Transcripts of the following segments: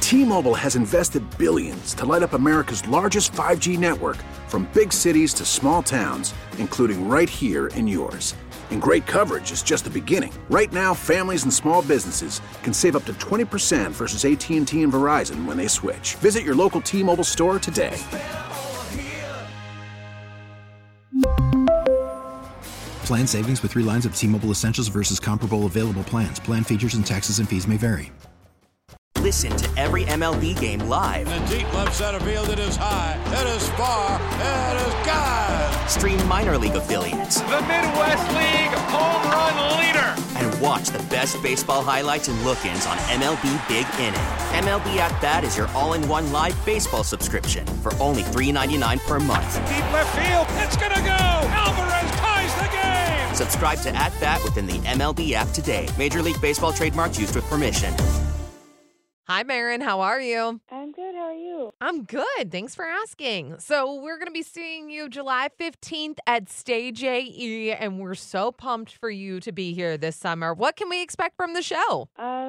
T-Mobile has invested billions to light up America's largest 5G network, from big cities to small towns, including right here in yours. And great coverage is just the beginning. Right now, families and small businesses can save up to 20% versus AT&T and Verizon when they switch. Visit your local T-Mobile store today. Plan savings with 3 lines of T-Mobile Essentials versus comparable available plans. Plan features and taxes and fees may vary. Listen to every MLB game live. In the deep left center field, it is high, it is far, it is gone. Stream minor league affiliates. The Midwest League home run leader. And watch the best baseball highlights and look-ins on MLB Big Inning. MLB At Bat is your all-in-one live baseball subscription for only $3.99 per month. Deep left field, it's gonna go. Alvarez ties the game. Subscribe to At Bat within the MLB app today. Major League Baseball trademarks used with permission. Hi, Marin. How are you? I'm good. How are you? I'm good. Thanks for asking. So we're going to be seeing you July 15th at Stage AE, and we're so pumped for you to be here this summer. What can we expect from the show?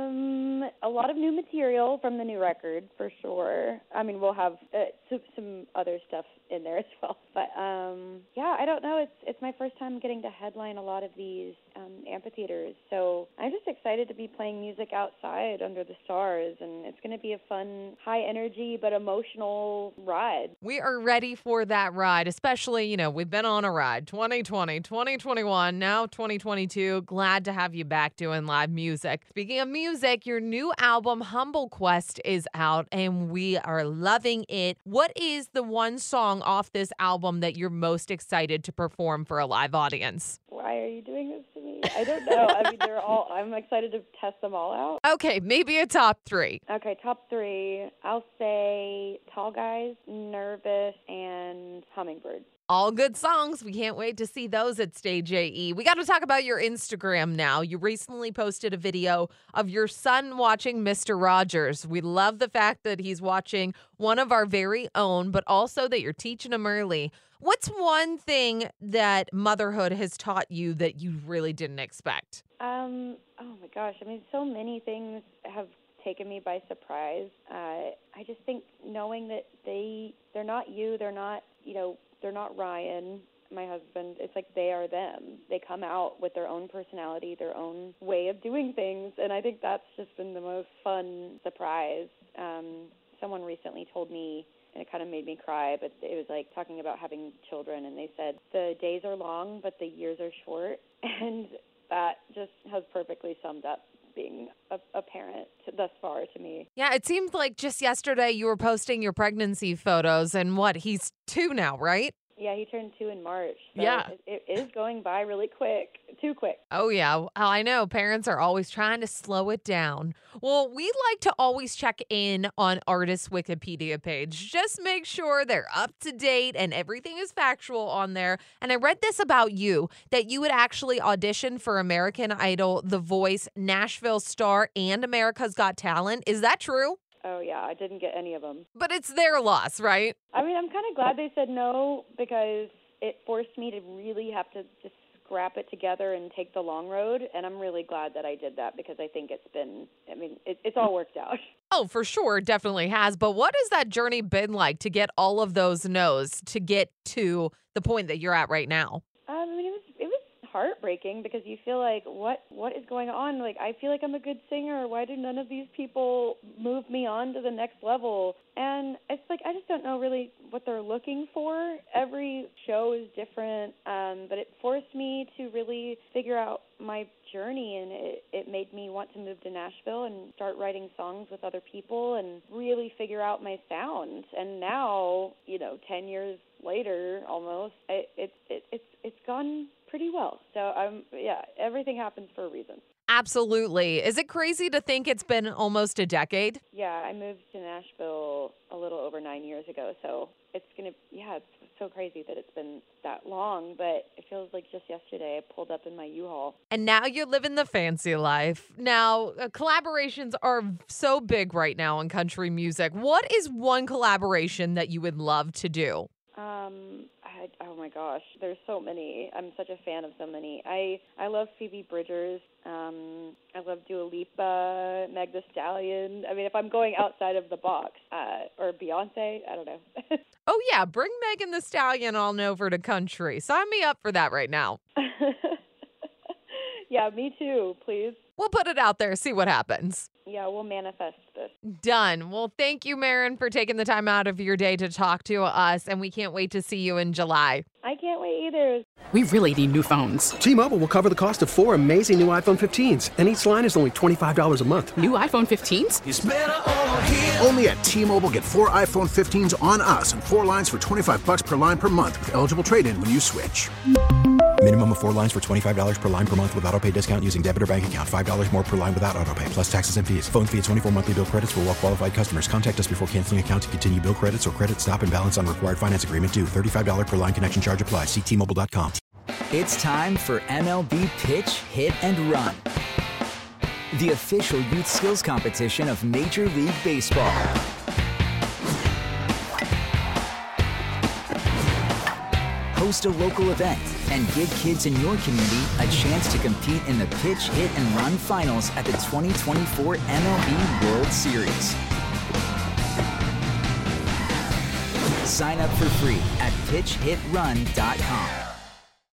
A lot of new material from the new record, for sure. I mean, we'll have some other stuff in there as well. But, yeah, I don't know. It's my first time getting to headline a lot of these amphitheaters. So I'm just excited to be playing music outside under the stars, and it's going to be a fun, high-energy but emotional ride. We are ready for that ride, especially, we've been on a ride. 2020, 2021, now 2022. Glad to have you back doing live music. Speaking of music, your new album, Humble Quest, is out, and we are loving it. What is the one song off this album that you're most excited to perform for a live audience? Why are you doing this to me? I don't know. I mean, I'm excited to test them all out. Okay, maybe a top 3. Okay, top 3. I'll say Tall Guys, Nervous, and Hummingbird. All good songs. We can't wait to see those at Stage AE. We got to talk about your Instagram now. You recently posted a video of your son watching Mr. Rogers. We love the fact that he's watching one of our very own, but also that you're teaching him early. What's one thing that motherhood has taught you that you really didn't expect? Oh my gosh. I mean, so many things have taken me by surprise. I just think knowing that they're not you, they're not Ryan, my husband. It's like they are them. They come out with their own personality, their own way of doing things, and I think that's just been the most fun surprise. Someone recently told me, and it kind of made me cry, but it was like talking about having children, and they said the days are long, but the years are short, and that just has perfectly summed up being a parent thus far to me. Yeah, it seemed like just yesterday you were posting your pregnancy photos, and he's 2 now, right? Yeah, he turned 2 in March. So yeah. It is going by really quick. Too quick. Oh, yeah. I know. Parents are always trying to slow it down. Well, we like to always check in on artists' Wikipedia page. Just make sure they're up to date and everything is factual on there. And I read this about you, that you would actually audition for American Idol, The Voice, Nashville Star, and America's Got Talent. Is that true? Oh, yeah, I didn't get any of them. But it's their loss, right? I mean, I'm kind of glad they said no, because it forced me to really have to just scrap it together and take the long road, and I'm really glad that I did that, because I think it's all worked out. Oh, for sure, it definitely has. But what has that journey been like to get all of those no's to get to the point that you're at right now? I mean, it was heartbreaking, because you feel like, what is going on? Like, I feel like I'm a good singer. Why do none of these people move me on to the next level? And it's like, I just don't know really what they're looking for. Every show is different, but it forced me to really figure out my journey, and it made me want to move to Nashville and start writing songs with other people and really figure out my sound. And now, 10 years later, almost, it's gone pretty well. So everything happens for a reason. Absolutely. Is it crazy to think it's been almost a decade? Yeah, I moved to Nashville a little over 9 years ago, so it's so crazy that it's been that long, but it feels like just yesterday I pulled up in my U-Haul. And now you're living the fancy life. Now, collaborations are so big right now in country music. What is one collaboration that you would love to do? Oh my gosh, there's so many. I'm such a fan of so many. I love Phoebe Bridgers. I love Dua Lipa, Meg Thee Stallion. I mean, if I'm going outside of the box, or Beyonce, I don't know. Oh, yeah, bring Megan Thee Stallion on over to country. Sign me up for that right now. Yeah, me too, please. We'll put it out there, see what happens. Yeah, we'll manifest this. Done. Well, thank you, Marin, for taking the time out of your day to talk to us, and we can't wait to see you in July. I can't wait either. We really need new phones. T-Mobile will cover the cost of 4 amazing new iPhone 15s, and each line is only $25 a month. New iPhone 15s? It's better over here. Only at T-Mobile, get 4 iPhone 15s on us and 4 lines for $25 per line per month with eligible trade-in when you switch. Minimum of 4 lines for $25 per line per month with autopay discount using debit or bank account. $5 more per line without autopay, plus taxes and fees. Phone fee at 24 monthly bill credits for well-qualified customers. Contact us before canceling account to continue bill credits or credit stop and balance on required finance agreement due. $35 per line connection charge applies. See T-Mobile.com. It's time for MLB Pitch, Hit, and Run, the official youth skills competition of Major League Baseball. Host a local event and give kids in your community a chance to compete in the Pitch, Hit, and Run finals at the 2024 MLB World Series. Sign up for free at pitchhitrun.com.